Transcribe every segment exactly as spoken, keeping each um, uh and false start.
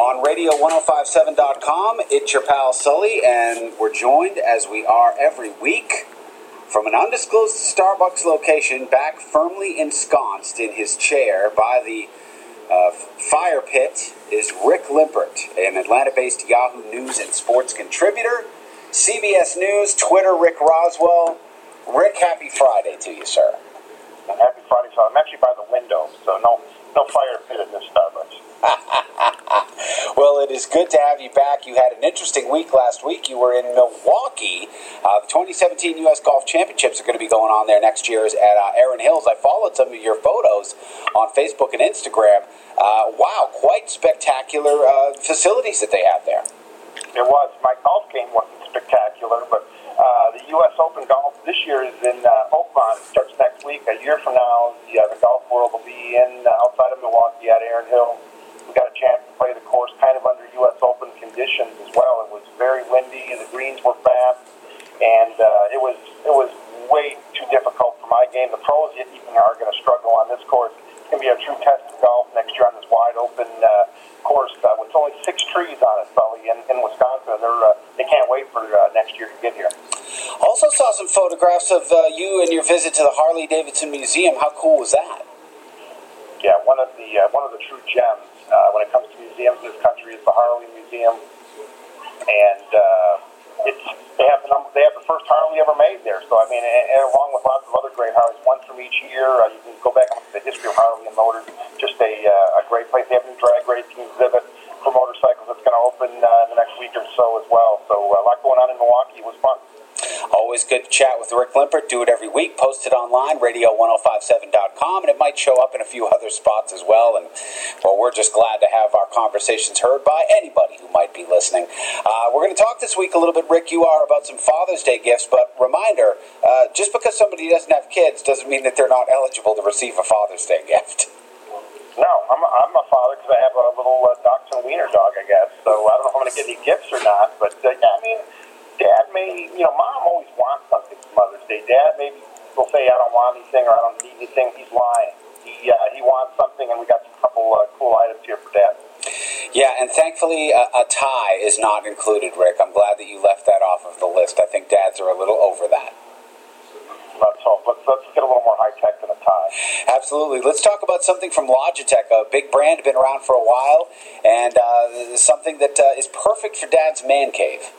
on radio ten fifty-seven dot com. It's your pal Sully, and we're joined, as we are every week, from an undisclosed Starbucks location, back firmly ensconced in his chair by the uh, fire pit, is Rick Limpert, an Atlanta-based Yahoo News and Sports contributor, C B S News, Twitter, Rick Roswell. Rick, happy Friday to you, sir. Happy Friday, so I'm actually by the window, so no no fire pit in this Starbucks. Well, it is good to have you back. You had an interesting week last week. You were in Milwaukee. Uh, the twenty seventeen U S Golf Championships are going to be going on there next year at uh, Erin Hills. I followed some of your photos on Facebook and Instagram. Uh, wow, quite spectacular uh, facilities that they have there. It was. My golf game wasn't spectacular, but uh, the U S Open Golf this year is in uh, Oakmont. It starts next week. A year from now, the, uh, the golf world will be in uh, outside of Milwaukee at Erin Hills. We got a chance to play the course kind of under U S Open conditions as well. It was very windy, and the greens were fast, and uh, it was it was way too difficult for my game. The pros even are going to struggle on this course. It's going to be a true test of golf next year on this wide open uh, course uh, with only six trees on it, Sully, in, in Wisconsin. They're uh, they can't wait for uh, next year to get here. Also saw some photographs of uh, you and your visit to the Harley-Davidson Museum. How cool was that? Yeah, one of the uh, one of the true gems uh, when it comes to museums in this country is the Harley Museum, and uh, it's they have the number, they have the first Harley ever made there. So I mean, and, and along with lots of other great Harleys, one from each year. Uh, you can go back and look at the history of Harley and Motors. Just a uh, a great place. They have a new drag racing exhibit for motorcycles that's going to open uh, in the next week or so as well. So uh, a lot going on in Milwaukee. It was fun. Always good to chat with Rick Limpert. Do it every week. Post it online, radio ten fifty-seven dot com, and it might show up in a few other spots as well. And, well, we're just glad to have our conversations heard by anybody who might be listening. Uh, we're going to talk this week a little bit, Rick, you are, about some Father's Day gifts. But reminder, uh, just because somebody doesn't have kids doesn't mean that they're not eligible to receive a Father's Day gift. No, I'm a, I'm a father because I have a little uh, dachshund wiener dog, I guess. So I don't know if I'm going to get any gifts or not. But, uh, yeah, I mean... Dad may, you know, Mom always wants something for Mother's Day. Dad maybe will say, I don't want anything or I don't need anything. He's lying. He uh, he wants something, and we got a couple uh, cool items here for Dad. Yeah, and thankfully a, a tie is not included, Rick. I'm glad that you left that off of the list. I think dads are a little over that. Let's hope. Let's, let's get a little more high-tech than a tie. Absolutely. Let's talk about something from Logitech, a big brand, been around for a while, and uh, something that uh, is perfect for Dad's man cave.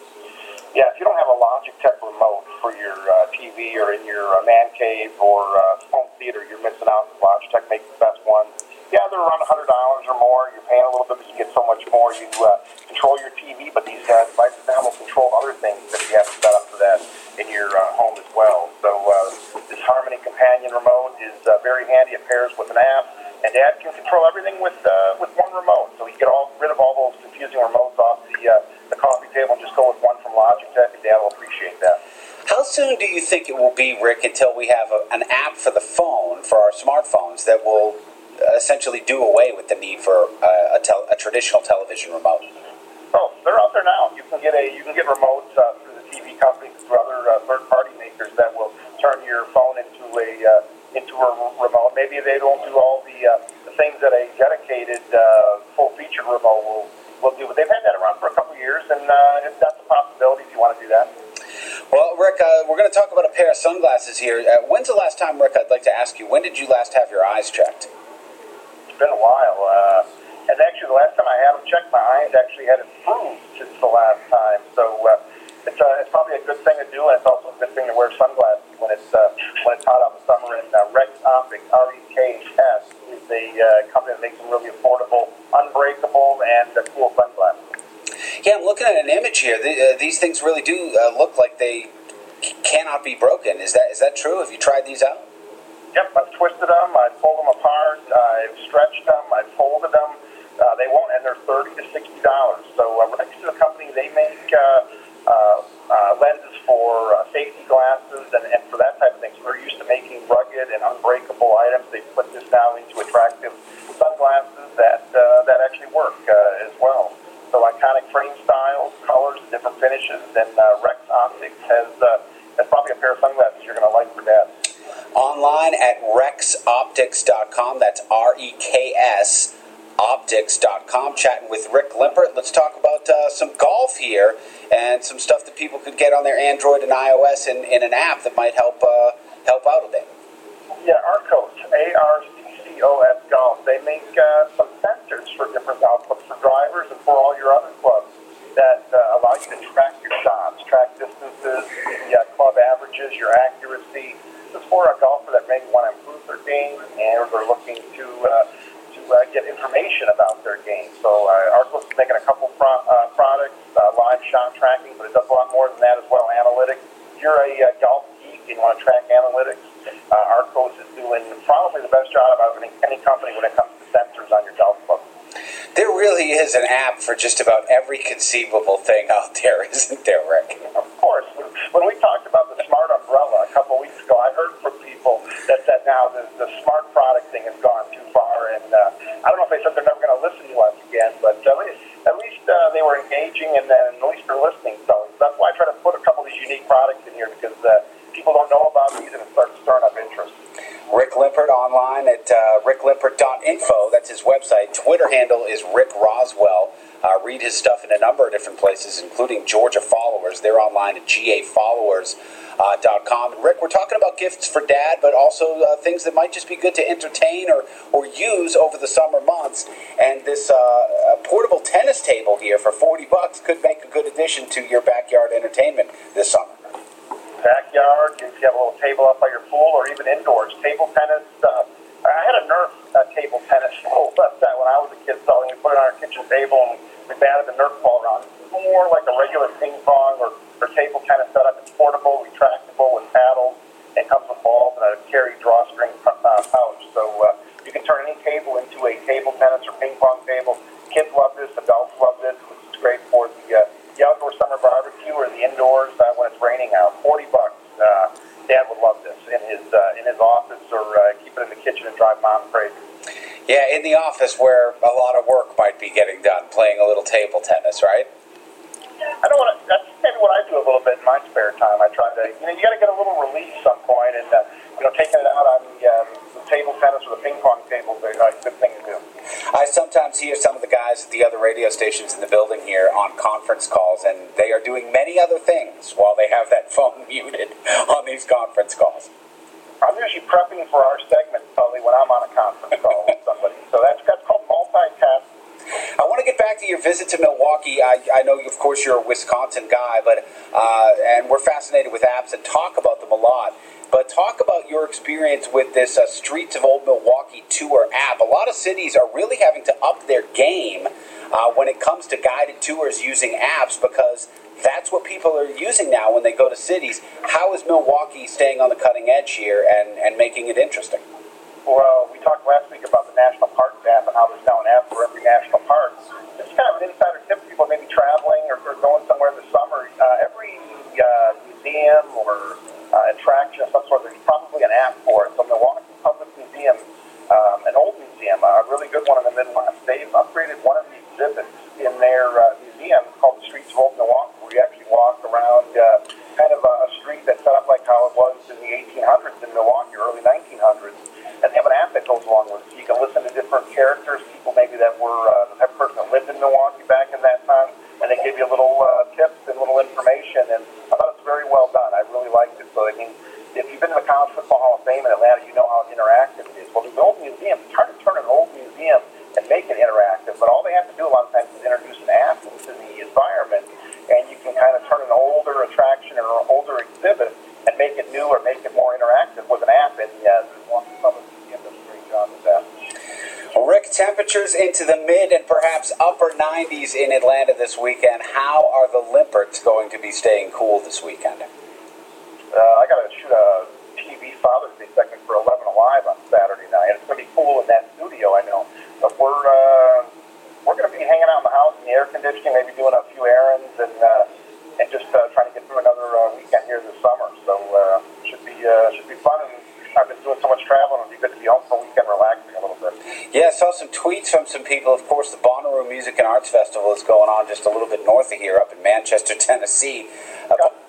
Yeah, if you don't have a Logitech remote for your uh, T V or in your uh, man cave or uh, home theater, you're missing out. Logitech makes the best one. Yeah, they're around one hundred dollars or more. You're paying a little bit, but you get so much more. You uh, control your T V, but these uh, devices now will control other things that you have set up for that in your uh, home as well. So uh, this Harmony Companion remote is uh, very handy. It pairs with an app, and Dad can control everything with uh, with one remote. So you get all rid of all those confusing remotes off the uh, the coffee table and just go with one from Logitech, and Dad will appreciate that. How soon do you think it will be, Rick, until we have a, an app for the phone, for our smartphones, that will essentially do away with the need for uh, a, tel- a traditional television remote? Oh, they're out there now. You can get a you can get remotes uh, through the T V companies, through other uh, third-party makers that will turn your phone into a uh, into a remote. Maybe they don't do all the uh, the things that a dedicated uh, full-featured remote will. Will do, but they've had that around for a couple of years, and uh, that's a possibility if you want to do that. Well, Rick, uh, we're going to talk about a pair of sunglasses here. Uh, when's the last time, Rick, I'd like to ask you, when did you last have your eyes checked? It's been a while, uh, and actually the last time I had them checked, my eyes actually had improved since the last time, so uh, it's, uh, it's probably a good thing to do, and it's also a good thing to wear sunglasses when it's, uh, when it's hot out in the summer. And uh, Rex Optics, R E K S, is a uh, company that makes them really affordable, unbreakable, and uh, cool sunglasses. Yeah, I'm looking at an image here. The, uh, these things really do uh, look like they c- cannot be broken. Is that is that true? Have you tried these out? Yep, I've twisted them, I've pulled them apart, I've stretched them, I've folded them. Uh, they won't, and they're thirty to sixty dollars. So uh, Rex is a company, they make uh, uh, uh, lenses for uh, safety glasses and, and for that type of thing. So they're used to making rugged and unbreakable items. They put this now into attractive sunglasses that uh, that actually work uh, as well. So iconic frame styles, colors, different finishes, and uh, Rex Optics has uh, has probably a pair of sunglasses you're going to like for Dad. Online at rex optics dot com. That's R E K S optics optics dot com, chatting with Rick Limpert. Let's talk about uh, some golf here and some stuff that people could get on their Android and iOS in, in an app that might help uh, help out a bit. Yeah, Arccos, A R C C O S Golf. They make uh, some sensors for different golf clubs, for drivers and for all your other clubs that uh, allow you to track your shots, track distances, the uh, club averages, your accuracy. This is for a golfer that may want to improve their game and they're looking to uh, to uh, get information about their game. So uh, Arccos is making a couple pro- uh, products, uh, live shot tracking, but it does a lot more than that as well, analytics. If you're a uh, golf geek and you want to track analytics, uh, Arccos is doing probably the best job out of any, any company when it comes to sensors on your golf club. There really is an app for just about every conceivable thing out there, isn't there, Rick? Of course. When we talked about the smart umbrella a couple of weeks ago, I heard from people that said now the, the smart product thing has gone too far. And uh, I don't know if they said they're never going to listen to us again, but at least, at least uh, they were engaging and then at least they're listening. So that's why I try to put a couple of these unique products in here because uh, people don't know about these and it starts stirring up interest. Rick Limpert online at uh, rick limpert dot info. That's his website. Twitter handle is Rick Roswell. Uh, read his stuff in a number of different places, including Georgia Followers. They're online at G A followers dot com. And Rick, we're talking about gifts for Dad, but also uh, things that might just be good to entertain or, or use over the summer months. And this uh, portable tennis table here for forty bucks could make a good addition to your backyard entertainment this summer. Backyard, if you have a little table up by your pool, or even indoors. Table tennis. Uh, I had a Nerf uh, table tennis ball left that when I was a kid, so we put it on our kitchen table and we batted the Nerf ball around. It's more like a regular ping pong or, or table tennis setup. It's portable, retractable with paddles, and comes with balls and a carry drawstring uh, pouch. So uh, you can turn any table into a table tennis or ping pong table. Kids love this, adults love this. It's great for the uh, the outdoor summer barbecue or the indoors uh, when it's raining out. Forty bucks. Uh, Dad would love this in his uh, in his office or uh, keep it in the kitchen and drive Mom crazy. Yeah, in the office where a lot of work might be getting done, playing a little table tennis, right? I don't want to. That's maybe what I do a little bit in my spare time. I try to, you know, you got to get a little release some point, and uh, you know, taking it out on the, um, the table tennis or the ping pong table is a uh, good thing to do. I sometimes hear some of the guys at the other radio stations in the building here on conference calls, and they are doing many other things while they have that phone muted on these conference calls. I'm usually prepping for our segment, probably, when I'm on a conference call with somebody. So that's, that's called multitasking. I want to get back to your visit to Milwaukee. I, I know, of course, you're a Wisconsin guy, but uh, and we're fascinated with apps and talk about them a lot. But talk about your experience with this uh, Streets of Old Milwaukee Tour app. A lot of cities are really having to up their game uh, when it comes to guided tours using apps because that's what people are using now when they go to cities. How is Milwaukee staying on the cutting edge here and, and making it interesting? Well, we talked last week about the National Parks app and how there's now an app for every national park. It's kind of an insider tip for people maybe traveling or, or going somewhere in the summer. Uh, every uh, museum or uh, attraction of some sort, there's probably an app for it. So Milwaukee Public Museum, um, an old museum, a really good one in the Midwest, they've upgraded one of the exhibits in their uh, museum called the Streets of Old Milwaukee, where you actually walk around uh, kind of a, a street that's set up like how it was in the eighteen hundreds in Milwaukee, early nineteen hundreds. And they have an app that goes along with it. So you can listen to different characters, people maybe that were uh, the type of person that lived in Milwaukee back in that time, and they give you little uh, tips and little information. And I thought it's very well done. I really liked it. So I mean, if you've been to the College Football Hall of Fame in Atlanta, you know how interactive it is. Well, the old museum, it's hard to turn an old museum and make it interactive, but all they have to do a lot of times is introduce an app into the environment, and you can kind of turn an older attraction or an older exhibit and make it new or make it more interactive with an app. And yeah, there's one public museum does a great job with that. Well, Rick, temperatures into the mid and perhaps upper nineties in Atlanta this weekend. How are the Limperts going to be staying cool this weekend? Uh, I got to shoot a T V Father's Day segment for eleven Alive on Saturday night. It's going to be cool in that studio, I know. But we're uh, we're going to be hanging out in the house in the air conditioning, maybe doing a few errands and uh, and just uh, trying to get through another uh, weekend here this summer. So uh, should be uh, should be fun. And I've been doing so much traveling; it'll be good to be home for a weekend, relaxing a little bit. Yeah, I saw some tweets from some people. Of course, the Bonnaroo Music and Arts Festival is going on just a little bit north of here, up in Manchester, Tennessee. Uh,